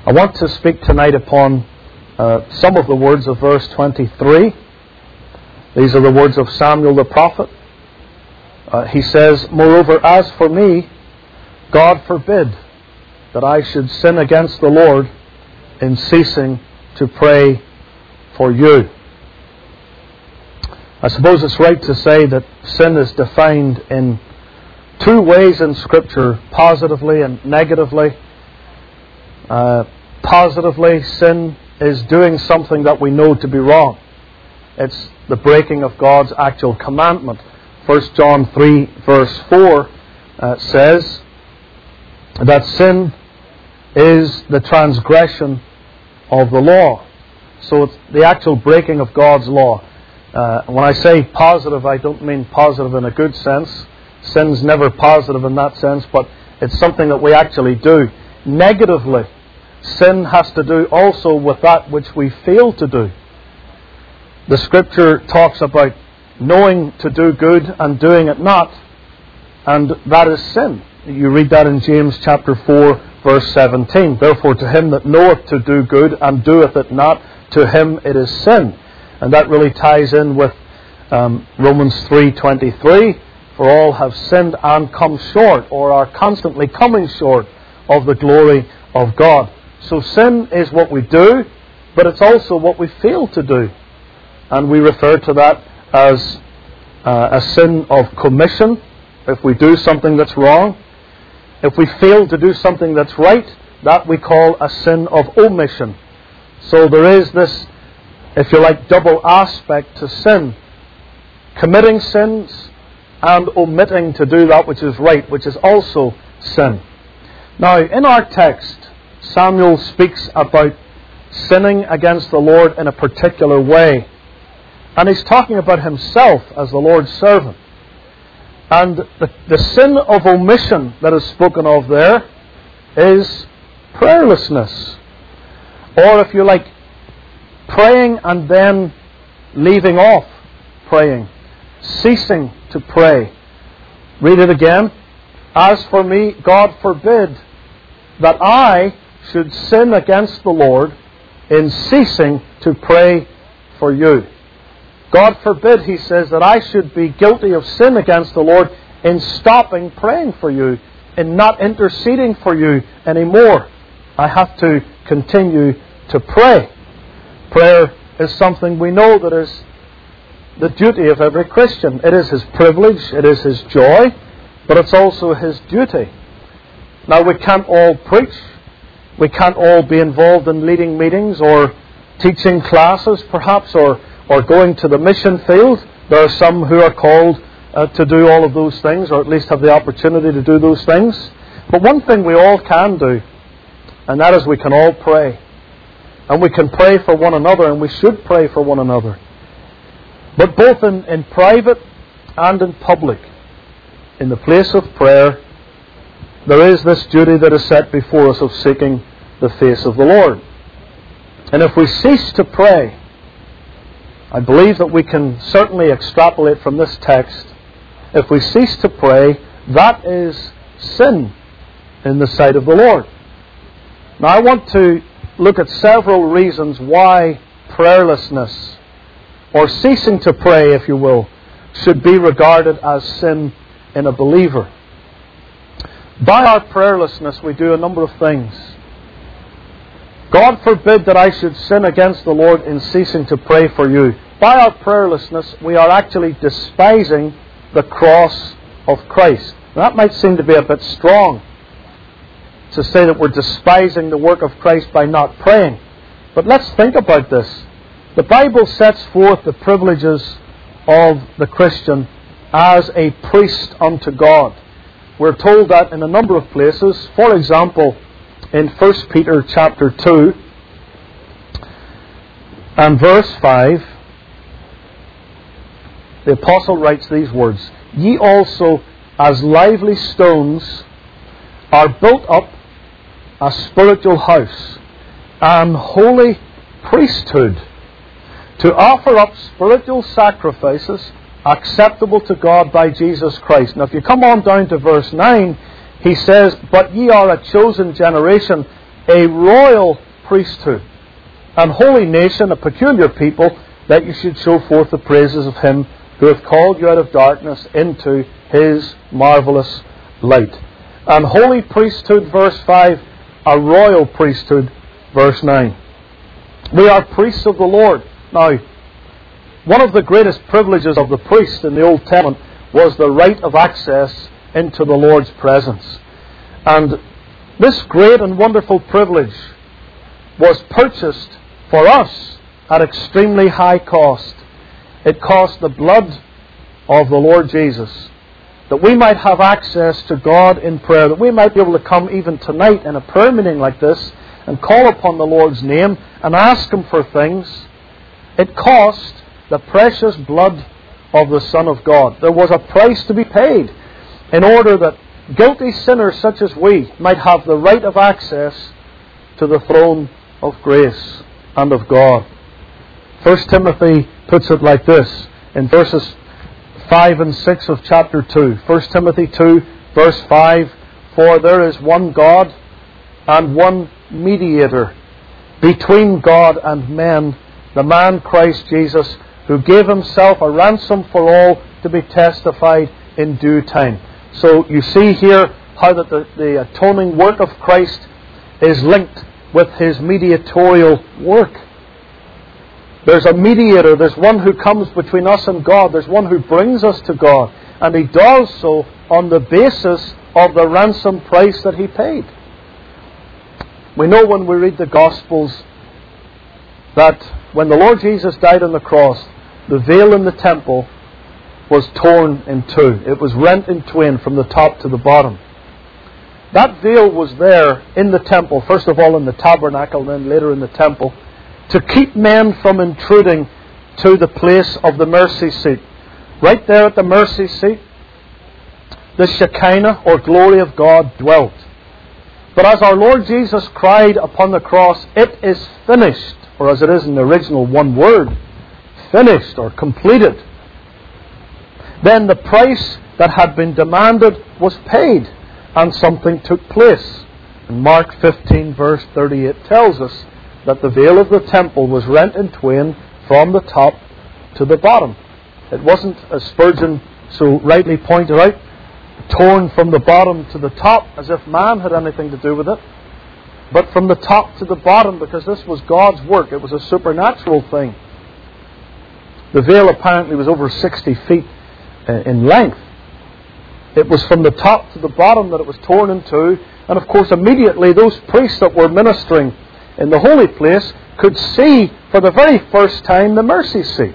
I want to speak tonight upon some of the words of verse 23. These are the words of Samuel the prophet. He says, "Moreover, as for me, God forbid that I should sin against the Lord in ceasing to pray for you." I suppose it's right to say that sin is defined in two ways in Scripture, positively and negatively. Positively, sin is doing something that we know to be wrong. It's the breaking of God's actual commandment. 1 John 3 verse 4 says that sin is the transgression of the law. So it's the actual breaking of God's law. When I say positive, I don't mean positive in a good sense. Sin's never positive in that sense, but it's something that we actually do. Negatively, sin has to do also with that which we fail to do. The Scripture talks about knowing to do good and doing it not, and that is sin. You read that in James chapter 4 verse 17. "Therefore to him that knoweth to do good and doeth it not, to him it is sin." And that really ties in with Romans 3:23. "For all have sinned and come short," or are constantly coming short of the glory of God. So sin is what we do, but it's also what we fail to do. And we refer to that as a sin of commission, if we do something that's wrong. If we fail to do something that's right, that we call a sin of omission. So there is this, if you like, double aspect to sin. Committing sins and omitting to do that which is right, which is also sin. Now, in our text, Samuel speaks about sinning against the Lord in a particular way. And he's talking about himself as the Lord's servant. And the sin of omission that is spoken of there is prayerlessness. Or, if you like, praying and then leaving off praying. Ceasing to pray. Read it again. "As for me, God forbid that I should sin against the Lord in ceasing to pray for you." God forbid, he says, that I should be guilty of sin against the Lord in stopping praying for you, in not interceding for you anymore. I have to continue to pray. Prayer is something we know that is the duty of every Christian. It is his privilege, it is his joy, but it's also his duty. Now, we can't all preach. We can't all be involved in leading meetings or teaching classes, perhaps, or going to the mission field. There are some who are called to do all of those things, or at least have the opportunity to do those things. But one thing we all can do, and that is we can all pray. And we can pray for one another, and we should pray for one another. But both in private and in public, in the place of prayer, there is this duty that is set before us of seeking the face of the Lord. And if we cease to pray, I believe that we can certainly extrapolate from this text, if we cease to pray, that is sin in the sight of the Lord. Now, I want to look at several reasons why prayerlessness, or ceasing to pray, if you will, should be regarded as sin in a believer. By our prayerlessness, we do a number of things. God forbid that I should sin against the Lord in ceasing to pray for you. By our prayerlessness, we are actually despising the cross of Christ. Now, that might seem to be a bit strong to say that we're despising the work of Christ by not praying. But let's think about this. The Bible sets forth the privileges of the Christian as a priest unto God. We're told that in a number of places. For example, in 1 Peter chapter 2 and verse 5, the apostle writes these words, "Ye also, as lively stones, are built up a spiritual house, an holy priesthood, to offer up spiritual sacrifices acceptable to God by Jesus Christ." Now, if you come on down to verse 9, he says, "But ye are a chosen generation, a royal priesthood, and holy nation, a peculiar people, that you should show forth the praises of Him who hath called you out of darkness into His marvellous light. And holy priesthood, verse 5, a royal priesthood, verse 9. We are priests of the Lord. Now, one of the greatest privileges of the priest in the Old Testament was the right of access into the Lord's presence. And this great and wonderful privilege was purchased for us at extremely high cost. It cost the blood of the Lord Jesus, that we might have access to God in prayer, that we might be able to come even tonight in a prayer meeting like this and call upon the Lord's name and ask Him for things. It cost the precious blood of the Son of God. There was a price to be paid in order that guilty sinners such as we might have the right of access to the throne of grace and of God. 1 Timothy puts it like this in verses 5 and 6 of chapter 2. 1 Timothy 2, verse 5, For there is one God and one mediator between God and men, the man Christ Jesus, who gave Himself a ransom for all to be testified in due time. So you see here how that the atoning work of Christ is linked with His mediatorial work. There's a mediator, there's one who comes between us and God, there's one who brings us to God, and He does so on the basis of the ransom price that He paid. We know when we read the Gospels that when the Lord Jesus died on the cross, the veil in the temple was torn in two. It was rent in twain from the top to the bottom. That veil was there in the temple, first of all in the tabernacle, then later in the temple, to keep men from intruding to the place of the mercy seat. Right there at the mercy seat, the Shekinah, or glory of God, dwelt. But as our Lord Jesus cried upon the cross, "It is finished," or as it is in the original one word, finished or completed, then the price that had been demanded was paid, and something took place. And Mark 15 verse 38 tells us that the veil of the temple was rent in twain from the top to the bottom. It wasn't, as Spurgeon so rightly pointed out, torn from the bottom to the top as if man had anything to do with it, but from the top to the bottom, because this was God's work. It was a supernatural thing. The veil apparently was over 60 feet in length. It was from the top to the bottom that it was torn in two, and of course immediately those priests that were ministering in the holy place could see for the very first time the mercy seat.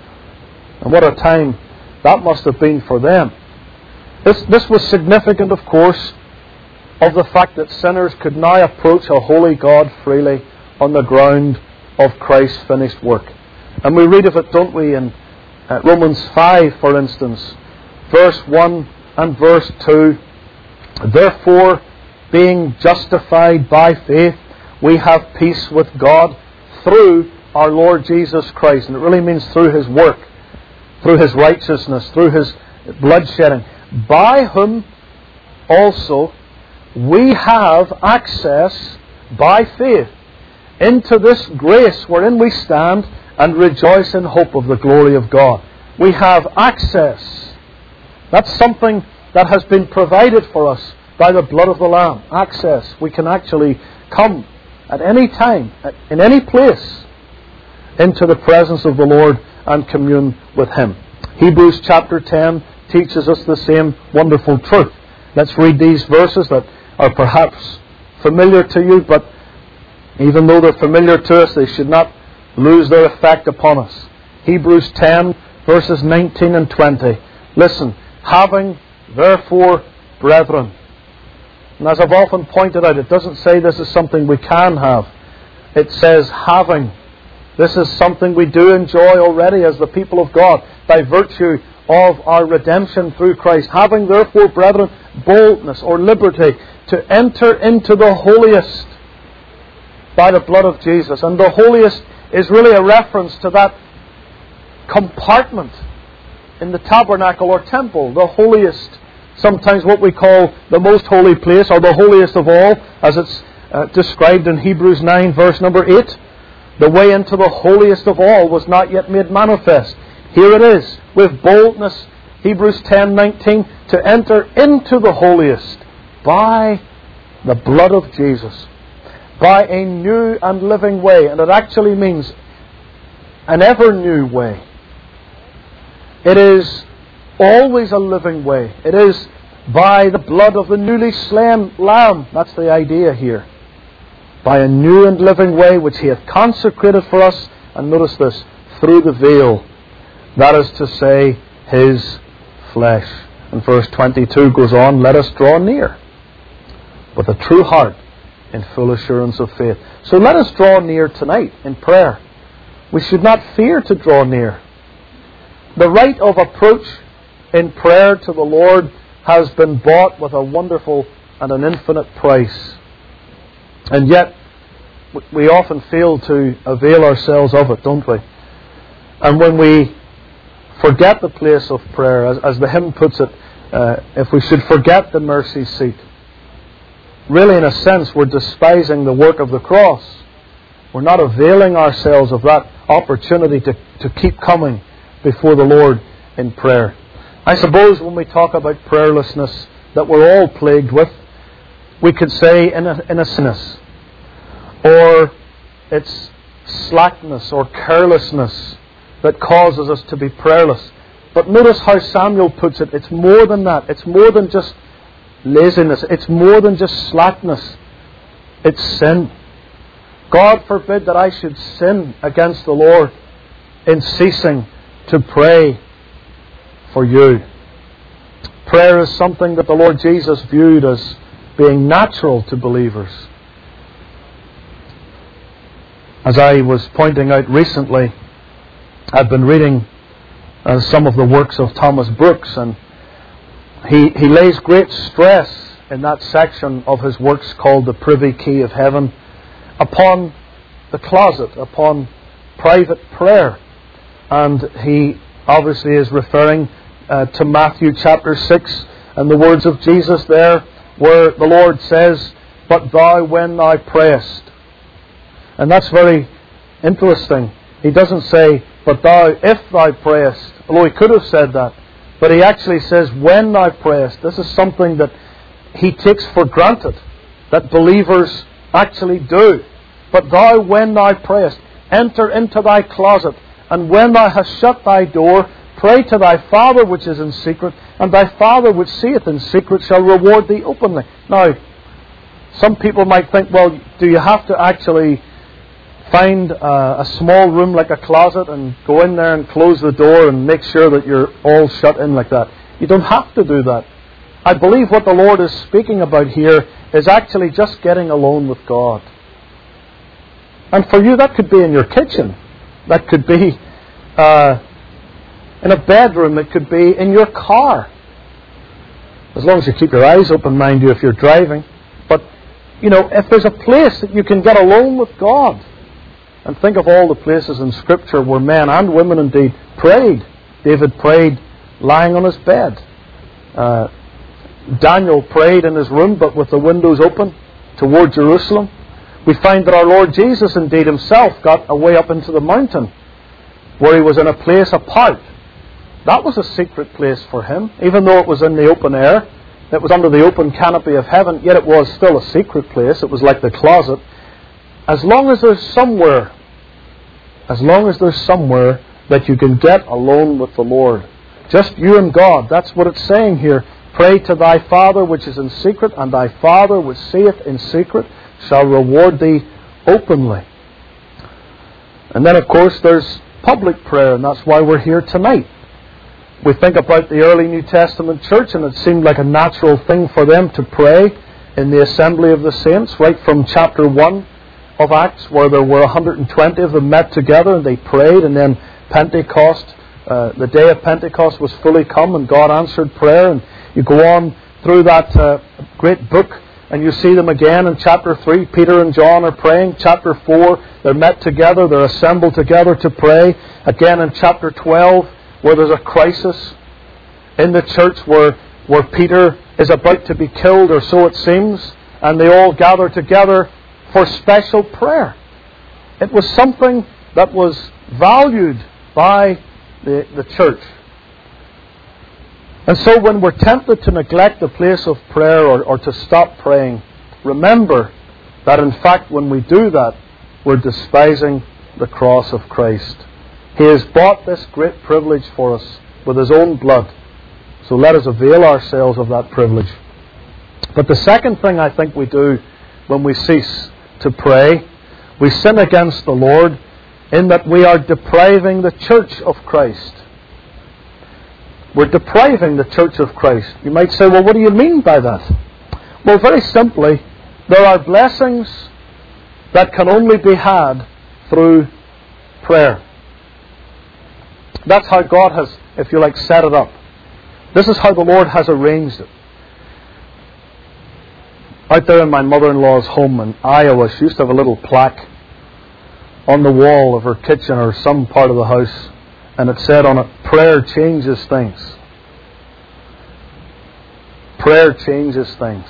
And what a time that must have been for them. This was significant, of course, of the fact that sinners could now approach a holy God freely on the ground of Christ's finished work. And we read of it, don't we, in Romans 5, for instance, verse 1 and verse 2. Therefore, being justified by faith, we have peace with God through our Lord Jesus Christ. And it really means through His work, through His righteousness, through His bloodshedding, by whom also we have access by faith into this grace wherein we stand and rejoice in hope of the glory of God. We have access. That's something that has been provided for us by the blood of the Lamb. Access. We can actually come at any time, in any place, into the presence of the Lord and commune with Him. Hebrews chapter 10 teaches us the same wonderful truth. Let's read these verses that are perhaps familiar to you, but even though they're familiar to us, they should not lose their effect upon us. Hebrews 10 verses 19 and 20. Listen, having therefore brethren. And as I've often pointed out, it doesn't say this is something we can have. It says having. This is something we do enjoy already as the people of God by virtue of our redemption through Christ. Having therefore, brethren, boldness or liberty to enter into the holiest by the blood of Jesus. And the holiest is really a reference to that compartment in the tabernacle or temple, the holiest. Sometimes what we call the most holy place, or the holiest of all, as it's described in Hebrews 9 verse number 8. The way into the holiest of all was not yet made manifest. Here it is, with boldness, Hebrews 10:19, to enter into the holiest by the blood of Jesus, by a new and living way. And it actually means an ever new way. It is always a living way. It is by the blood of the newly slain Lamb. That's the idea here. By a new and living way which He hath consecrated for us, and notice this, through the veil, that is to say, His flesh. And verse 22 goes on, let us draw near with a true heart in full assurance of faith. So let us draw near tonight in prayer. We should not fear to draw near. The right of approach in prayer to the Lord has been bought with a wonderful and an infinite price. And yet, we often fail to avail ourselves of it, don't we? And when we forget the place of prayer, as the hymn puts it, if we should forget the mercy seat, really in a sense we're despising the work of the cross. We're not availing ourselves of that opportunity to keep coming before the Lord in prayer. I suppose when we talk about prayerlessness that we're all plagued with, we could say innocence, or it's slackness or carelessness that causes us to be prayerless. But notice how Samuel puts it. It's more than that. It's more than just laziness. It's more than just slackness. It's sin. God forbid that I should sin against the Lord in ceasing to pray for you. Prayer is something that the Lord Jesus viewed as being natural to believers. As I was pointing out recently, I've been reading some of the works of Thomas Brooks, and he lays great stress in that section of his works called The Privy Key of Heaven upon the closet, upon private prayer. And he obviously is referring to Matthew chapter 6 and the words of Jesus there, where the Lord says, "But thou when thou prayest." And that's very interesting. He doesn't say, "But thou if thou prayest," although he could have said that. But he actually says, "When thou prayest." This is something that he takes for granted, that believers actually do. "But thou when thou prayest, enter into thy closet, and when thou hast shut thy door, pray to thy Father which is in secret, and thy Father which seeth in secret shall reward thee openly." Now, some people might think, well, do you have to actually find a small room like a closet and go in there and close the door and make sure that you're all shut in like that? You don't have to do that. I believe what the Lord is speaking about here is actually just getting alone with God. And for you, that could be in your kitchen. That could be in a bedroom. It could be in your car. As long as you keep your eyes open, mind you, if you're driving. But, if there's a place that you can get alone with God, and think of all the places in Scripture where men and women indeed prayed. David prayed lying on his bed. Daniel prayed in his room, but with the windows open toward Jerusalem. We find that our Lord Jesus indeed himself got away up into the mountain, where he was in a place apart. That was a secret place for him, even though it was in the open air. It was under the open canopy of heaven, yet it was still a secret place. It was like the closet. As long as there's somewhere that you can get alone with the Lord, just you and God, that's what it's saying here. Pray to thy Father which is in secret, and thy Father which seeth in secret shall reward thee openly. And then, of course, there's public prayer, and that's why we're here tonight. We think about the early New Testament church, and it seemed like a natural thing for them to pray in the assembly of the saints, right from chapter 1 of Acts, where there were 120 of them met together and they prayed, and then Pentecost, the day of Pentecost was fully come and God answered prayer. And you go on through that great book and you see them again in chapter 3. Peter and John are praying. Chapter 4, they're met together, they're assembled together to pray. Again in chapter 12, where there's a crisis in the church where Peter is about to be killed, or so it seems, and they all gather together for special prayer. It was something that was valued by the church. And so when we're tempted to neglect the place of prayer or to stop praying, remember that in fact when we do that, we're despising the cross of Christ. He has bought this great privilege for us with His own blood. So let us avail ourselves of that privilege. But the second thing I think we do when we cease to pray, we sin against the Lord in that we are depriving the church of Christ. We're depriving the church of Christ. You might say, well, what do you mean by that? Well, very simply, there are blessings that can only be had through prayer. That's how God has, if you like, set it up. This is how the Lord has arranged it. Out there in my mother-in-law's home in Iowa, she used to have a little plaque on the wall of her kitchen or some part of the house, and it said on it, prayer changes things. Prayer changes things.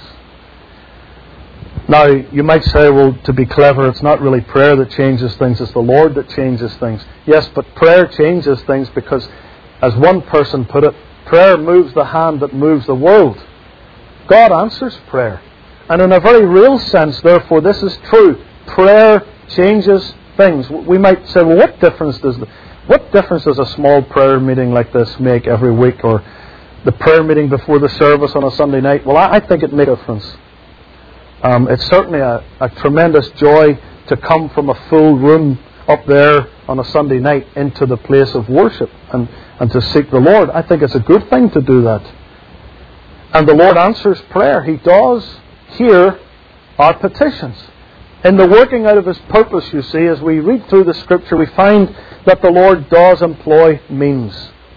Now, you might say, well, to be clever, it's not really prayer that changes things, it's the Lord that changes things. Yes, but prayer changes things because, as one person put it, prayer moves the hand that moves the world. God answers prayer. And in a very real sense, therefore, this is true. Prayer changes things. We might say, well, what difference does a small prayer meeting like this make every week, or the prayer meeting before the service on a Sunday night? Well, I think it makes a difference. It's certainly a tremendous joy to come from a full room up there on a Sunday night into the place of worship and to seek the Lord. I think it's a good thing to do that. And the Lord answers prayer. He does hear our petitions. In the working out of His purpose, you see, as we read through the Scripture, we find that the Lord does employ means.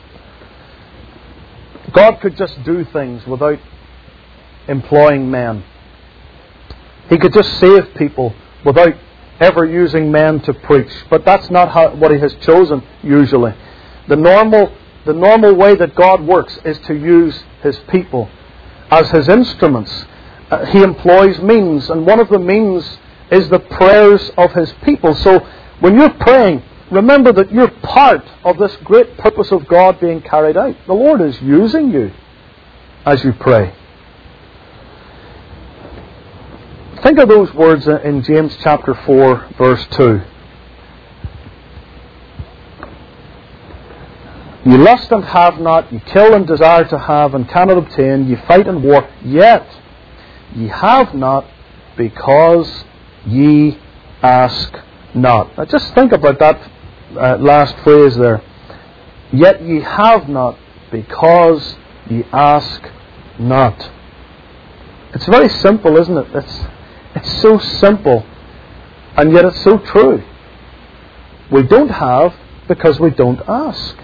God could just do things without employing men. He could just save people without ever using men to preach. But that's not what He has chosen usually. The normal way that God works is to use His people as His instruments. He employs means, and one of the means is the prayers of His people. So when you're praying, remember that you're part of this great purpose of God being carried out. The Lord is using you as you pray. Think of those words in James chapter 4, verse 2. You lust and have not, you kill and desire to have and cannot obtain, you fight and war, yet ye have not because ye ask not. Now just think about that last phrase there. Yet ye have not because ye ask not. It's very simple, isn't it? It's so simple, and yet it's so true. We don't have because we don't ask.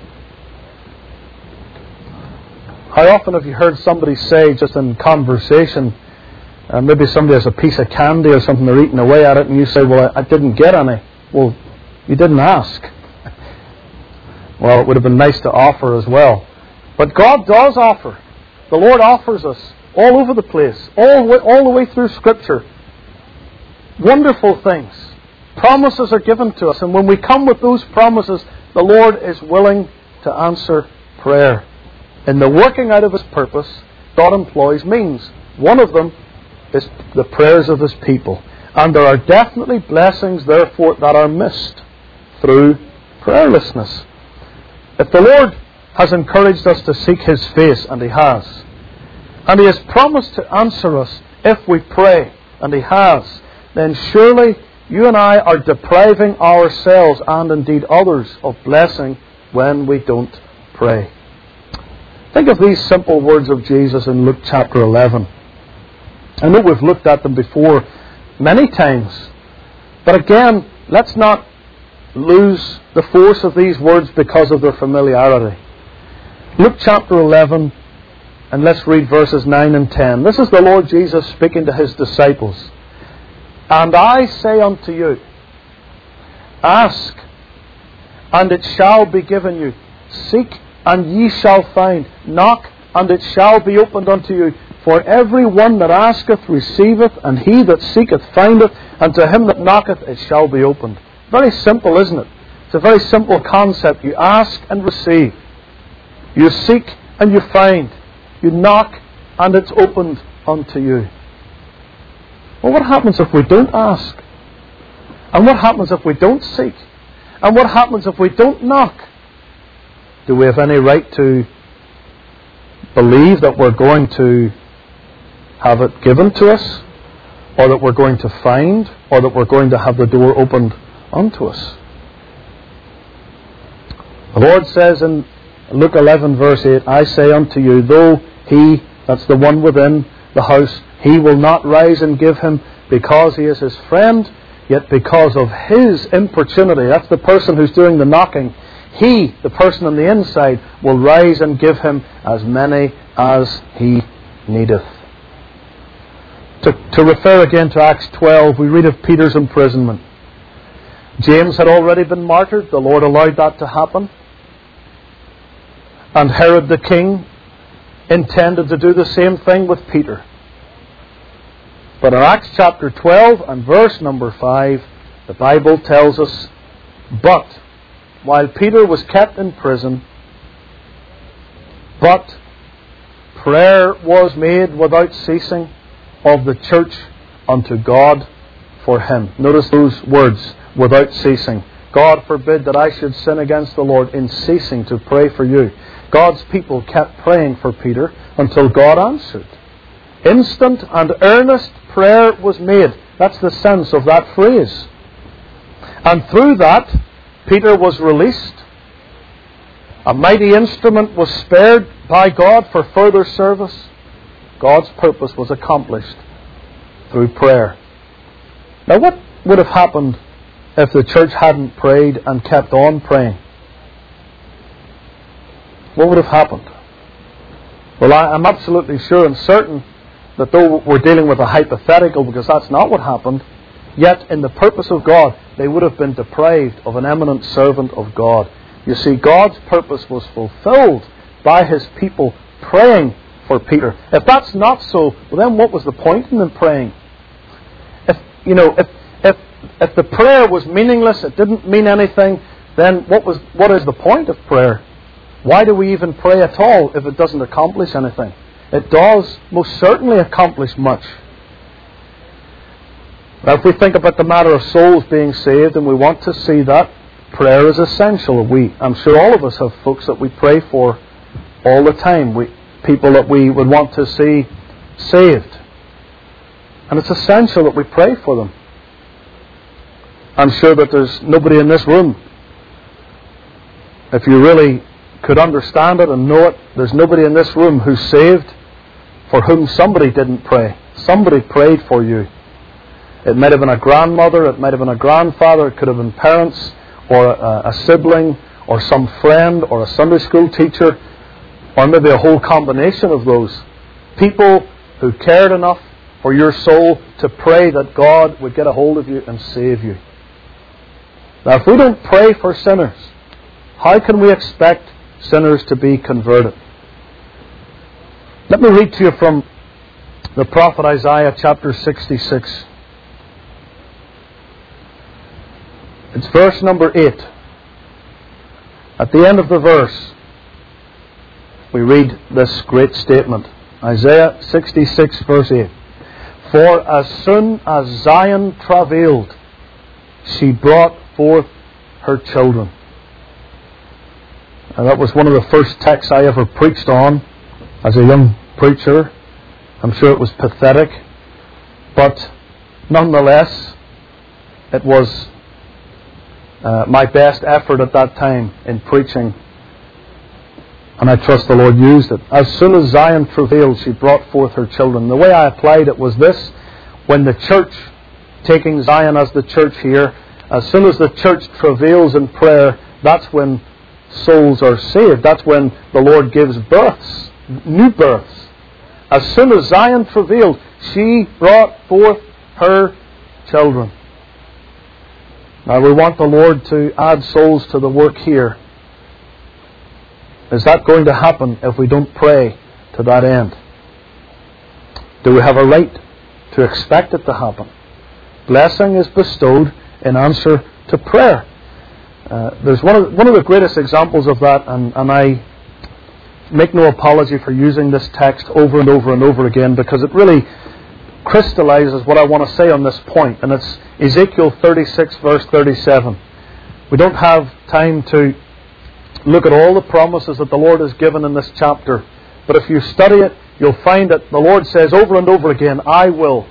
How often have you heard somebody say, just in conversation, maybe somebody has a piece of candy or something, they're eating away at it, and you say, well, I didn't get any. Well, you didn't ask. Well, it would have been nice to offer as well. But God does offer. The Lord offers us all over the place, all the way through Scripture. Wonderful things. Promises are given to us, and when we come with those promises, the Lord is willing to answer prayer. In the working out of His purpose, God employs means. One of them is the prayers of His people. And there are definitely blessings, therefore, that are missed through prayerlessness. If the Lord has encouraged us to seek His face, and He has, and He has promised to answer us if we pray, and He has, then surely you and I are depriving ourselves and indeed others of blessing when we don't pray. Think of these simple words of Jesus in Luke chapter 11. I know we've looked at them before many times, but again, let's not lose the force of these words because of their familiarity. Luke chapter 11, and let's read verses 9 and 10. This is the Lord Jesus speaking to His disciples. And I say unto you, ask, and it shall be given you. Seek, and ye shall find. Knock, and it shall be opened unto you. For every one that asketh receiveth, and he that seeketh findeth, and to him that knocketh it shall be opened. Very simple, isn't it? It's a very simple concept. You ask and receive. You seek and you find. You knock and it's opened unto you. Well, what happens if we don't ask? And what happens if we don't seek? And what happens if we don't knock? Do we have any right to believe that we're going to have it given to us, or that we're going to find, or that we're going to have the door opened unto us? The Lord says in Luke 11 verse 8, I say unto you, though he, that's the one within the house, he will not rise and give him because he is his friend, yet because of his importunity, that's the person who's doing the knocking, he, the person on the inside, will rise and give him as many as he needeth. To refer again to Acts 12, we read of Peter's imprisonment. James had already been martyred. The Lord allowed that to happen. And Herod the king intended to do the same thing with Peter. But in Acts chapter 12 and verse number 5, the Bible tells us, but while Peter was kept in prison, but prayer was made without ceasing of the church unto God for him. Notice those words, without ceasing. God forbid that I should sin against the Lord in ceasing to pray for you. God's people kept praying for Peter until God answered. Instant and earnest prayer was made. That's the sense of that phrase. And through that, Peter was released. A mighty instrument was spared by God for further service. God's purpose was accomplished through prayer. Now, what would have happened if the church hadn't prayed and kept on praying? What would have happened? Well, I'm absolutely sure and certain that though we're dealing with a hypothetical, because that's not what happened, yet in the purpose of God, they would have been deprived of an eminent servant of God. You see, God's purpose was fulfilled by His people praying for Peter. If that's not so, well then what was the point in them praying? If the prayer was meaningless, it didn't mean anything, then what is the point of prayer? Why do we even pray at all if it doesn't accomplish anything? It does most certainly accomplish much. Now, if we think about the matter of souls being saved and we want to see that, prayer is essential. I'm sure all of us have folks that we pray for all the time. People that we would want to see saved. And it's essential that we pray for them. I'm sure that there's nobody in this room, if you really could understand it and know it, there's nobody in this room who's saved for whom somebody didn't pray. Somebody prayed for you. It might have been a grandmother, it might have been a grandfather, it could have been parents, or a sibling, or some friend, or a Sunday school teacher, or maybe a whole combination of those. People who cared enough for your soul to pray that God would get a hold of you and save you. Now, if we don't pray for sinners, how can we expect sinners to be converted? Let me read to you from the prophet Isaiah chapter 66. It's verse number 8. At the end of the verse, we read this great statement. Isaiah 66 verse 8. For as soon as Zion travailed, she brought forth her children. And that was one of the first texts I ever preached on as a young preacher. I'm sure it was pathetic, but nonetheless, it was my best effort at that time in preaching, and I trust the Lord used it. As soon as Zion travailed, she brought forth her children. The way I applied it was this: when the church, taking Zion as the church here, as soon as the church travails in prayer, that's when souls are saved. That's when the Lord gives births, new births. As soon as Zion travailed, she brought forth her children. Now, we want the Lord to add souls to the work here. Is that going to happen if we don't pray to that end? Do we have a right to expect it to happen? Blessing is bestowed in answer to prayer. There's one of the greatest examples of that, and I make no apology for using this text over and over and over again, because it really crystallizes what I want to say on this point, and it's Ezekiel 36 verse 37. We don't have time to look at all the promises that the Lord has given in this chapter, but if you study it, you'll find that the Lord says over and over again, I will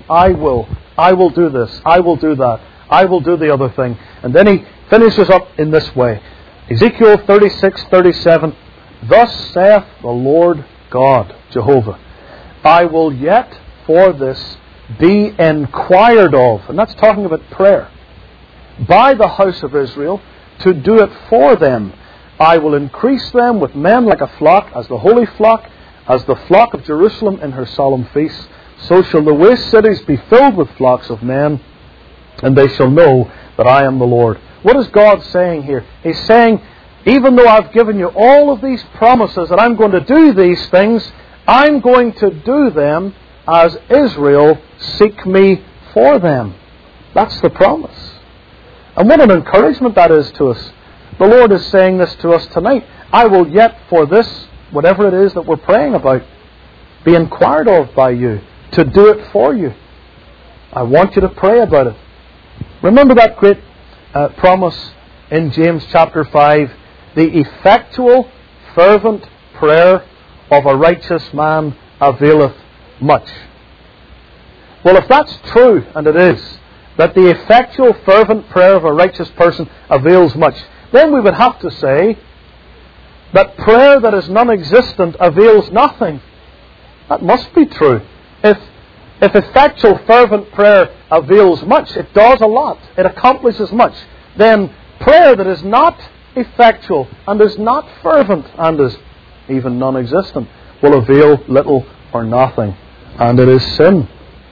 do this, I will do that, I will do the other thing. And then he finishes up in this way. Ezekiel 36:37, Thus saith the Lord God, Jehovah, I will yet for this be inquired of, and that's talking about prayer, by the house of Israel, to do it for them. I will increase them with men like a flock, as the holy flock, as the flock of Jerusalem in her solemn feasts. So shall the waste cities be filled with flocks of men, and they shall know that I am the Lord. What is God saying here? He's saying, even though I've given you all of these promises that I'm going to do these things, I'm going to do them as Israel seek me for them. That's the promise. And what an encouragement that is to us. The Lord is saying this to us tonight. I will yet for this, whatever it is that we're praying about, be inquired of by you, to do it for you. I want you to pray about it. Remember that great promise in James chapter 5, the effectual, fervent prayer of a righteous man availeth much. Well, if that's true, and it is, that the effectual, fervent prayer of a righteous person avails much, then we would have to say that prayer that is non-existent avails nothing. That must be true. If effectual, fervent prayer avails much, it does a lot, it accomplishes much, then prayer that is not effectual and is not fervent and is even non-existent will avail little or nothing, and it is sin.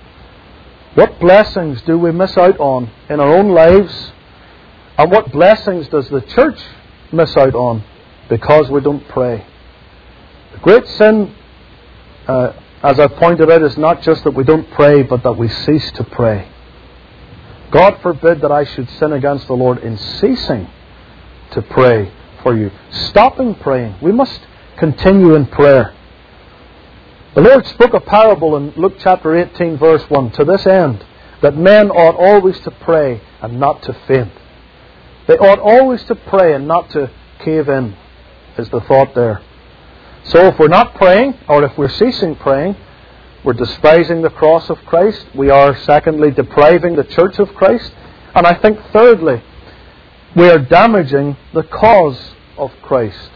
What blessings do we miss out on in our own lives, and what blessings does the church miss out on because we don't pray? The great sin, as I've pointed out, is not just that we don't pray, but that we cease to pray. God forbid that I should sin against the Lord in ceasing to pray for you. Stopping praying. We must continue in prayer. The Lord spoke a parable in Luke chapter 18 verse 1 to this end, that men ought always to pray and not to faint. They ought always to pray and not to cave in, is the thought there. So if we're not praying, or if we're ceasing praying, we're despising the cross of Christ. We are, secondly, depriving the church of Christ. And I think, thirdly, we are damaging the cause of Christ.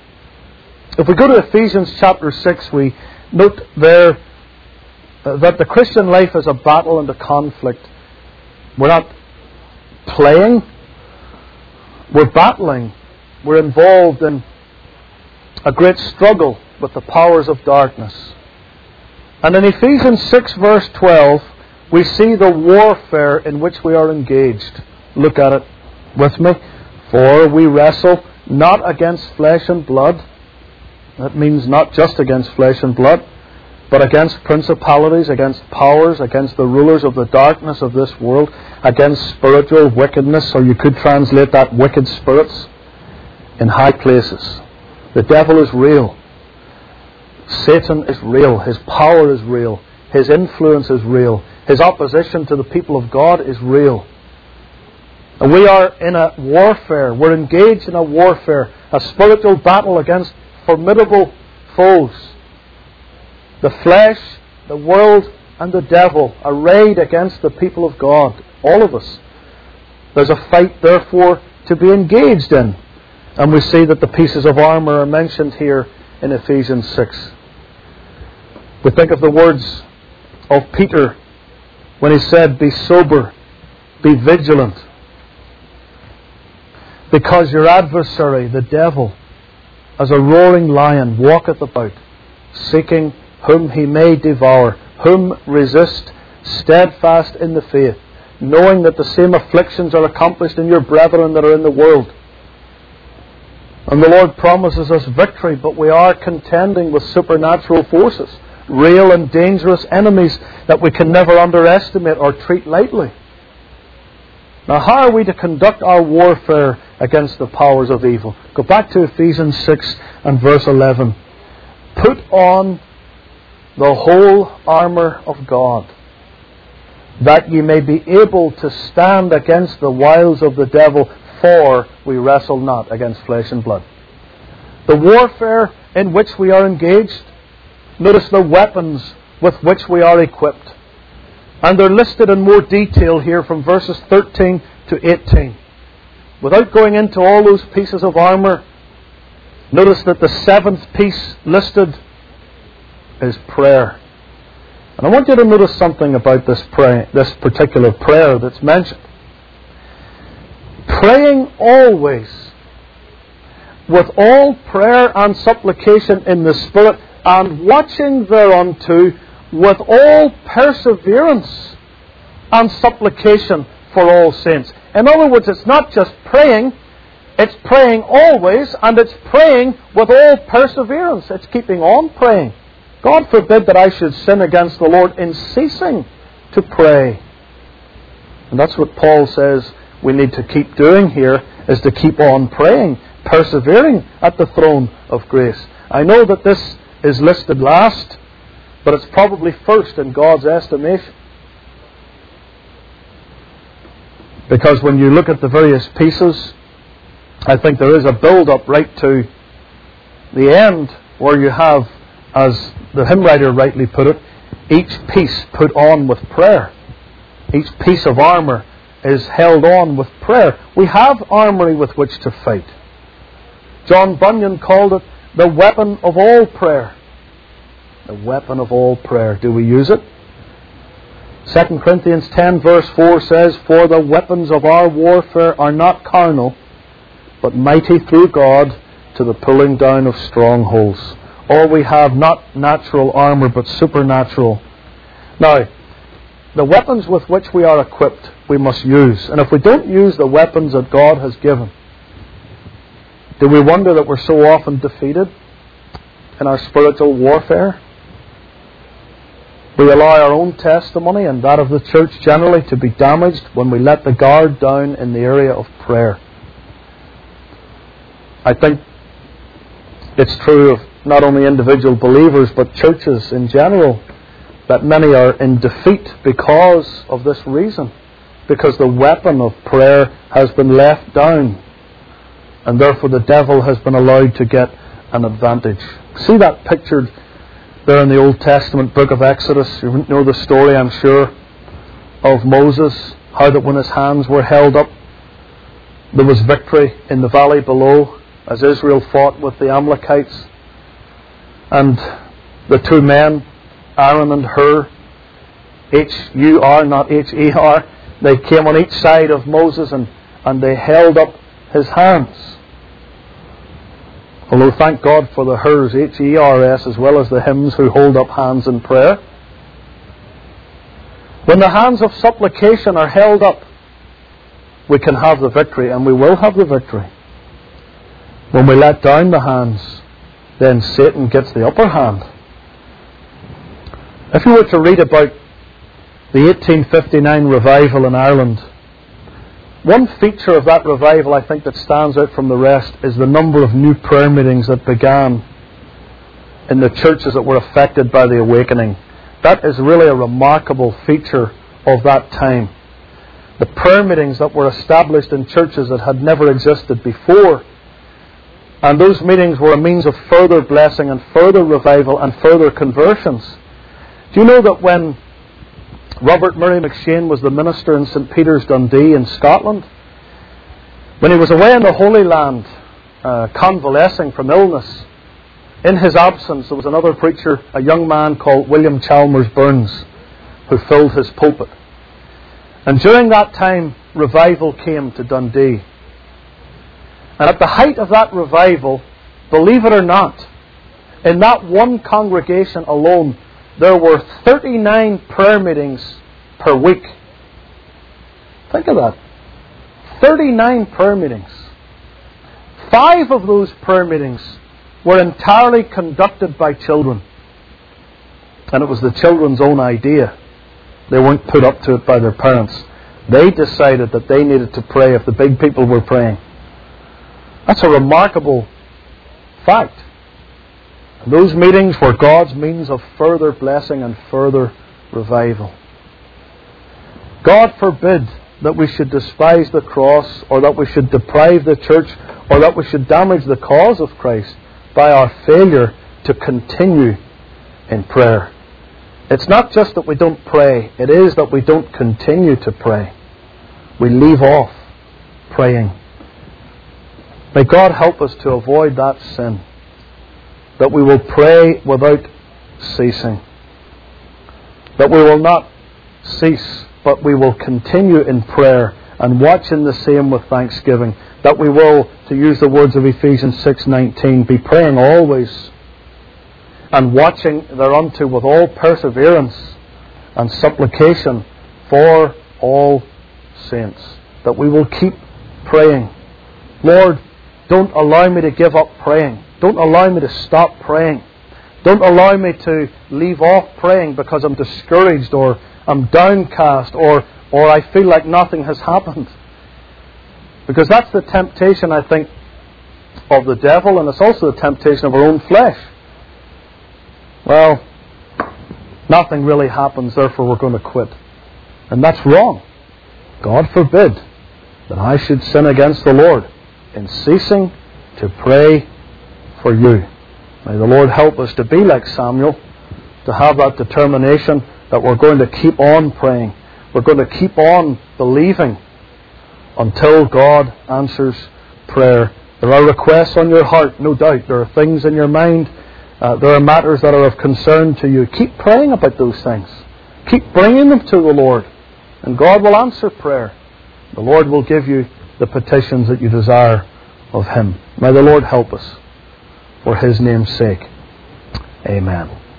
If we go to Ephesians chapter 6, we note there that the Christian life is a battle and a conflict. We're not playing, we're battling. We're involved in a great struggle with the powers of darkness. And in Ephesians 6 verse 12, we see the warfare in which we are engaged. Look at it with me. For we wrestle not against flesh and blood. That means not just against flesh and blood, but against principalities, against powers, against the rulers of the darkness of this world, against spiritual wickedness, or you could translate that wicked spirits, in high places. The devil is real. Satan is real. His power is real. His influence is real. His opposition to the people of God is real. And we are in a warfare. We're engaged in a warfare, a spiritual battle against formidable foes. The flesh, the world, and the devil arrayed against the people of God. All of us. There's a fight, therefore, to be engaged in. And we see that the pieces of armour are mentioned here in Ephesians 6. We think of the words of Peter when he said, "Be sober, be vigilant, because your adversary, the devil, as a roaring lion, walketh about, seeking whom he may devour. Whom resist, steadfast in the faith, knowing that the same afflictions are accomplished in your brethren that are in the world." And the Lord promises us victory, but we are contending with supernatural forces. real and dangerous enemies that we can never underestimate or treat lightly. Now, how are we to conduct our warfare against the powers of evil? Go back to Ephesians 6 and verse 11. Put on the whole armour of God, that ye may be able to stand against the wiles of the devil, for we wrestle not against flesh and blood. The warfare in which we are engaged, notice the weapons with which we are equipped. And they're listed in more detail here from verses 13 to 18. Without going into all those pieces of armour, notice that the seventh piece listed is prayer. And I want you to notice something about this particular prayer that's mentioned. Praying always with all prayer and supplication in the Spirit, and watching thereunto with all perseverance and supplication for all saints. In other words, it's not just praying, it's praying always, and it's praying with all perseverance. It's keeping on praying. God forbid that I should sin against the Lord in ceasing to pray. And that's what Paul says we need to keep doing here, is to keep on praying, persevering at the throne of grace. I know that this is listed last, but it's probably first in God's estimation. Because when you look at the various pieces, I think there is a build-up right to the end, where you have, as the hymn writer rightly put it, each piece put on with prayer. Each piece of armour is held on with prayer. We have armoury with which to fight. John Bunyan called it the weapon of all prayer. The weapon of all prayer. Do we use it? 2 Corinthians 10 verse 4 says, For the weapons of our warfare are not carnal, but mighty through God to the pulling down of strongholds. Or we have not natural armour, but supernatural. Now, the weapons with which we are equipped, we must use. And if we don't use the weapons that God has given, do we wonder that we're so often defeated in our spiritual warfare? We allow our own testimony and that of the church generally to be damaged when we let the guard down in the area of prayer. I think it's true of not only individual believers but churches in general, that many are in defeat because of this reason. Because the weapon of prayer has been left down, and therefore the devil has been allowed to get an advantage. See that pictured there in the Old Testament book of Exodus. You know the story, I'm sure, of Moses, how that when his hands were held up, there was victory in the valley below as Israel fought with the Amalekites. And the two men, Aaron and Hur, H-U-R, not H-E-R, they came on each side of Moses and they held up his hands. Although thank God for the Hurs, H-E-R-S, as well as the hymns who hold up hands in prayer. When the hands of supplication are held up, we can have the victory, and we will have the victory. When we let down the hands, then Satan gets the upper hand. If you were to read about the 1859 revival in Ireland, one feature of that revival, I think, that stands out from the rest is the number of new prayer meetings that began in the churches that were affected by the awakening. That is really a remarkable feature of that time. The prayer meetings that were established in churches that had never existed before. And those meetings were a means of further blessing and further revival and further conversions. Do you know that when Robert Murray McShane was the minister in St. Peter's, Dundee in Scotland, when he was away in the Holy Land, convalescing from illness, in his absence there was another preacher, a young man called William Chalmers Burns, who filled his pulpit. And during that time, revival came to Dundee. And at the height of that revival, believe it or not, in that one congregation alone, there were 39 prayer meetings per week. Think of that. 39 prayer meetings. 5 of those prayer meetings were entirely conducted by children. And it was the children's own idea. They weren't put up to it by their parents. They decided that they needed to pray if the big people were praying. That's a remarkable fact. And those meetings were God's means of further blessing and further revival. God forbid that we should despise the cross, or that we should deprive the church, or that we should damage the cause of Christ by our failure to continue in prayer. It's not just that we don't pray, it is that we don't continue to pray. We leave off praying. May God help us to avoid that sin, that we will pray without ceasing, that we will not cease, but we will continue in prayer and watch in the same with thanksgiving, that we will, to use the words of Ephesians 6:19, be praying always and watching thereunto with all perseverance and supplication for all saints. That we will keep praying. Lord, don't allow me to give up praying. Don't allow me to stop praying. Don't allow me to leave off praying because I'm discouraged or I'm downcast or I feel like nothing has happened. Because that's the temptation, I think, of the devil, and it's also the temptation of our own flesh. Well, nothing really happens, therefore we're going to quit. And that's wrong. God forbid that I should sin against the Lord in ceasing to pray for you. May the Lord help us to be like Samuel, to have that determination that we're going to keep on praying. We're going to keep on believing until God answers prayer. There are requests on your heart, no doubt. There are things in your mind. There are matters that are of concern to you. Keep praying about those things. Keep bringing them to the Lord. And God will answer prayer. The Lord will give you the petitions that you desire of Him. May the Lord help us for His name's sake. Amen.